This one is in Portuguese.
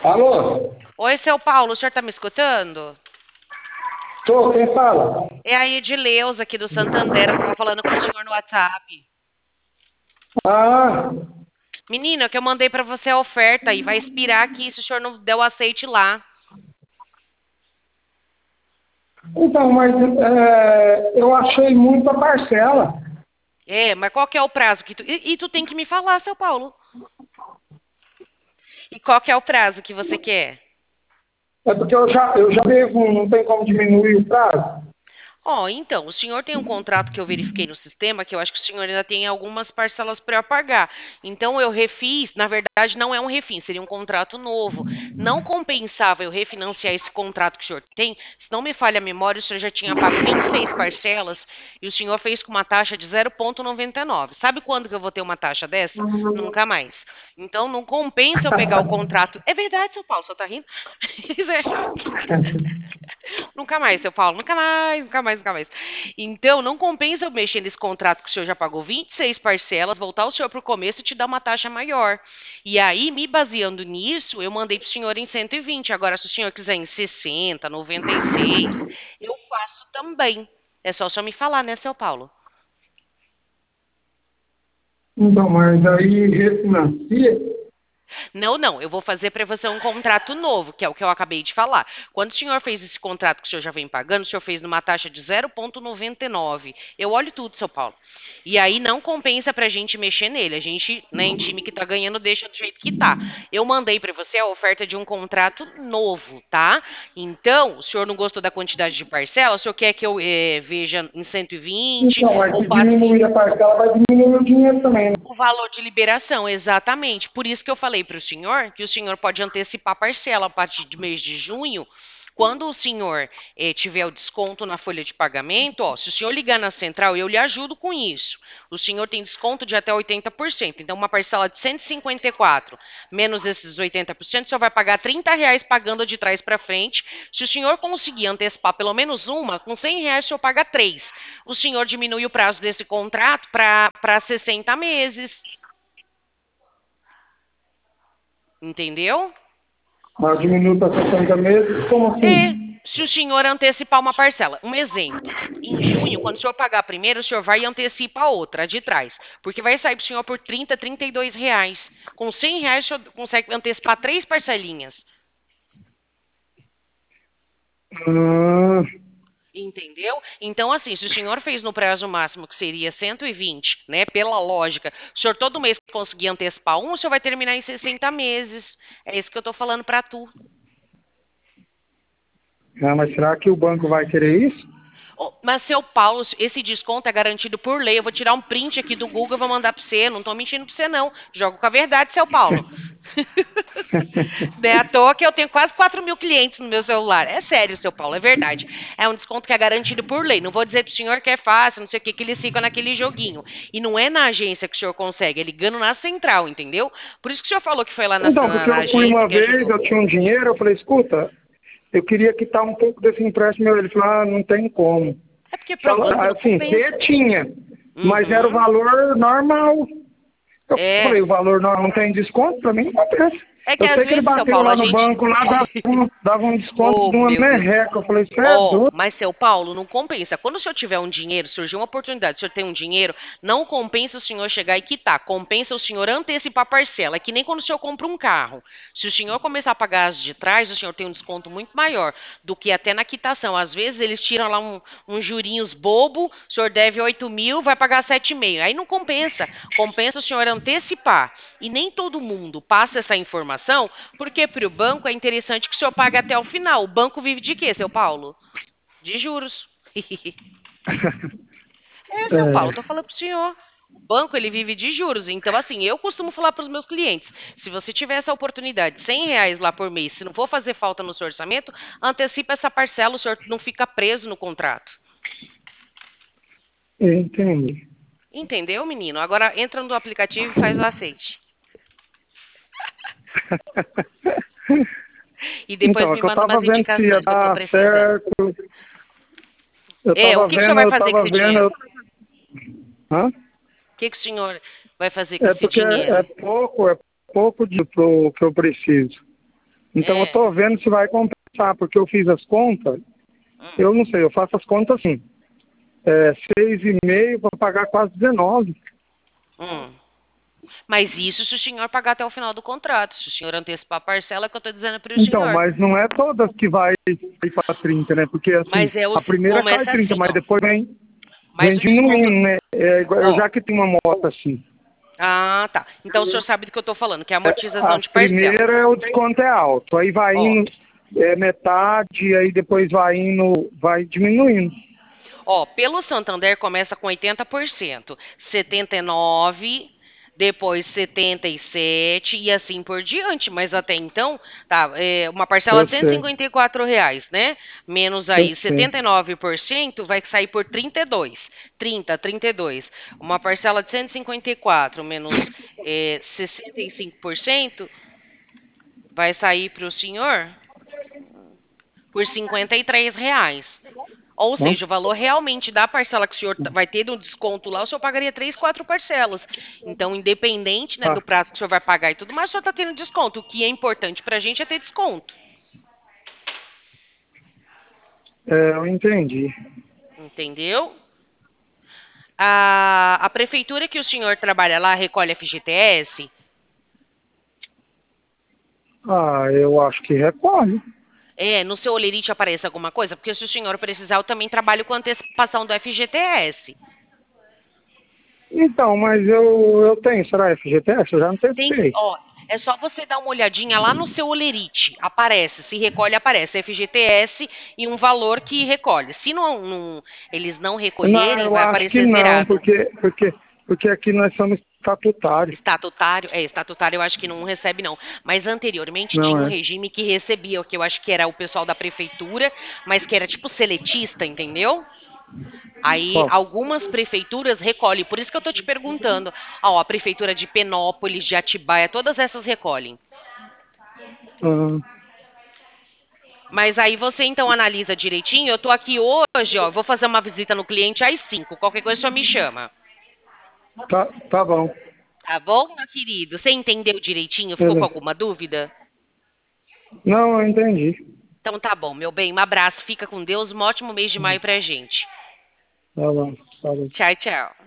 Alô? Oi, seu Paulo, o senhor tá me escutando? Tô, quem fala? É a Edileuza aqui do Santander, eu tava falando com o senhor no WhatsApp. Ah, Menino, é que eu mandei pra você a oferta e vai expirar aqui se o senhor não der o aceite lá. então, mas eu achei muita parcela. É, mas qual que é o prazo que tu... E tu tem que me falar, seu Paulo. E qual que é o prazo que você quer? É porque eu já devo, não tem como diminuir o prazo. Ó, então, o senhor tem um contrato que eu verifiquei no sistema, que eu acho que o senhor ainda tem algumas parcelas para pagar. Então, eu refiz, na verdade, não é um refis, seria um contrato novo. Não compensava eu refinanciar esse contrato que o senhor tem, se não me falha a memória, o senhor já tinha pago 26 parcelas e o senhor fez com uma taxa de 0,99. Sabe quando que eu vou ter uma taxa dessa? Nunca mais. Então, não compensa eu pegar o contrato. É verdade, seu Paulo, só tá rindo? Nunca mais, seu Paulo. Nunca mais, nunca mais, nunca mais. Então, não compensa eu mexer nesse contrato que o senhor já pagou 26 parcelas, voltar o senhor para o começo e te dar uma taxa maior. E aí, me baseando nisso, eu mandei para o senhor em 120. Agora, se o senhor quiser em 60, 96, eu faço também. É só o senhor me falar, né, seu Paulo? Então, mas aí refinancia. Não, não, eu vou fazer para você um contrato novo, que é o que eu acabei de falar. Quando o senhor fez esse contrato que o senhor já vem pagando, o senhor fez numa taxa de 0,99. Eu olho tudo, seu Paulo. E aí não compensa para a gente mexer nele. A gente, né, em time que tá ganhando, deixa do jeito que tá. Eu mandei para você a oferta de um contrato novo, tá? Então, o senhor não gostou da quantidade de parcela? O senhor quer que eu veja em 120 Então, mas ou se passe diminuir a parcela, vai diminuir o dinheiro também, né? o valor de liberação, exatamente. Por isso que eu falei para o senhor que o senhor pode antecipar a parcela a partir do mês de junho. Quando o senhor tiver o desconto na folha de pagamento, ó, se o senhor ligar na central, eu lhe ajudo com isso. O senhor tem desconto de até 80%. Então, uma parcela de 154 menos esses 80%, o senhor vai pagar R$ 30 pagando de trás para frente. Se o senhor conseguir antecipar pelo menos uma, com R$ 100 o senhor paga três. O senhor diminui o prazo desse contrato para 60 meses. Entendeu? Mas diminui para 60 meses, como É, assim? se o senhor antecipar uma parcela. Um exemplo. Em junho, quando o senhor pagar a primeira, o senhor vai e antecipa a outra, a de trás. Porque vai sair para o senhor por 30, R$ 32. Com R$ 100, o senhor consegue antecipar três parcelinhas. Ah, Entendeu? Então, assim, se o senhor fez no prazo máximo, que seria 120, né? Pela lógica, o senhor todo mês conseguir antecipar um, o senhor vai terminar em 60 meses. É isso que eu tô falando para tu. mas será que o banco vai querer isso? Ô, mas, seu Paulo, esse desconto é garantido por lei. Eu vou tirar um print aqui do Google e vou mandar para você. Não tô mentindo para você, não. Jogo com a verdade, seu Paulo. Não é à toa que eu tenho quase 4.000 clientes no meu celular. É sério, seu Paulo, é verdade. É um desconto que é garantido por lei. Não vou dizer pro senhor que é fácil, não sei o que, que eles ficam naquele joguinho. E não é na agência que o senhor consegue, é ligando na central, entendeu? Por isso que o senhor falou que foi lá na, Então, na, porque na eu fui agência uma que vez, ajudou. eu tinha um dinheiro, eu falei, escuta, eu queria quitar um pouco desse empréstimo. Ele falou, não tem como. É porque pro Fala, banco não assim, ter compensa. tinha, mas era o Uhum. valor normal. Eu É. falei, o valor não tem desconto? Para mim não acontece. É que Eu às sei que ele vezes, seu bateu Paulo, a lá no gente. banco, lá dava um desconto Oh, de uma meu Deus. merreca. Eu falei, isso é Ó, doido. mas seu Paulo, não compensa. Quando o senhor tiver um dinheiro, surgiu uma oportunidade, o senhor tem um dinheiro, não compensa o senhor chegar e quitar. Compensa o senhor antecipar a parcela. É que nem quando o senhor compra um carro. Se o senhor começar a pagar as de trás, o senhor tem um desconto muito maior do que até na quitação. Às vezes eles tiram lá uns jurinhos bobo, o senhor deve 8.000, vai pagar 7,5. Aí não compensa. Compensa o senhor antecipar. E nem todo mundo passa essa informação, porque para o banco é interessante que o senhor pague até o final. O banco vive de quê, seu Paulo? De juros. É, seu Paulo, eu tô É, falando pro senhor. O banco, ele vive de juros. Então, assim, eu costumo falar para os meus clientes, se você tiver essa oportunidade, R$ 100 lá por mês, se não for fazer falta no seu orçamento, antecipa essa parcela, o senhor não fica preso no contrato. entendi. Entendeu, menino? Agora entra no aplicativo e faz o aceite. E depois Então, é me que eu manda tava umas vendo se ia indicações que eu tô dar precisando. certo. Eu É, o tava que que o senhor vendo, vai eu fazer com tava esse vendo. dinheiro? Hã? O que que o senhor vai fazer com É esse porque é dinheiro? pouco, é pouco pro que eu preciso. Então eu É. estou vendo se vai compensar, porque eu fiz as contas, eu não sei, eu faço as contas assim, 6,5 para pagar quase 19. Hum. Mas isso se o senhor pagar até o final do contrato. Se o senhor antecipar a parcela, é que eu estou dizendo para o Então, senhor. mas não é todas que vai para 30, né? Porque assim, Mas é o. a primeira cai Começa 30, assim, mas ó. depois vem Mas o desconto. diminuindo, né? Eu Ó. já que tenho uma moto assim. Ah, tá. Então o senhor sabe do que eu estou falando, que é a amortização A de parcelas. primeira o desconto é alto, aí vai Ó. indo metade, aí depois vai indo, vai diminuindo. Ó, pelo Santander começa com 80%, 79%, depois 77% e assim por diante. Mas até então, tá, uma parcela Eu de R$ sei, 154, né? Menos eu aí sei. 79% vai sair por 32. 32. Uma parcela de 154 menos 65% vai sair para o senhor por R$ 53. Ou Hã? seja, o valor realmente da parcela que o senhor vai ter no desconto lá, o senhor pagaria 3, 4 parcelas. Então, independente, né, Ah, do prazo que o senhor vai pagar e tudo mais, o senhor está tendo desconto. O que é importante para a gente é ter desconto. eu entendi. Entendeu? A prefeitura que o senhor trabalha lá recolhe FGTS? Ah, eu acho que recolhe. No seu olerite aparece alguma coisa? Porque se o senhor precisar, eu também trabalho com antecipação do FGTS. Então, mas eu tenho, será FGTS? Eu já Tem, antecipei. ó, é só você dar uma olhadinha lá no seu olerite. Aparece, se recolhe, aparece FGTS e um valor que recolhe. Se eles não Não, recolherem, eu vai acho que aparecer não, zerado. porque aqui nós somos estatutários. Estatutário eu acho que não recebe não. Mas anteriormente Não tinha um é? regime que recebia, que eu acho que era o pessoal da prefeitura, mas que era tipo seletista, entendeu? Aí Qual? algumas prefeituras recolhem, por isso que eu tô te perguntando. Ó, a prefeitura de Penópolis, de Atibaia, todas essas recolhem. Ah, Mas aí você então analisa direitinho. Eu tô aqui hoje, ó. Vou fazer uma visita no cliente às 5. Qualquer coisa só me chama. tá bom. Tá bom, meu querido? Você entendeu direitinho? Ficou com Beleza. alguma dúvida? Não, eu entendi. Então tá bom, meu bem. Um abraço. Fica com Deus. Um ótimo mês de maio pra gente. Tá bom. Tá bom. Tchau, tchau.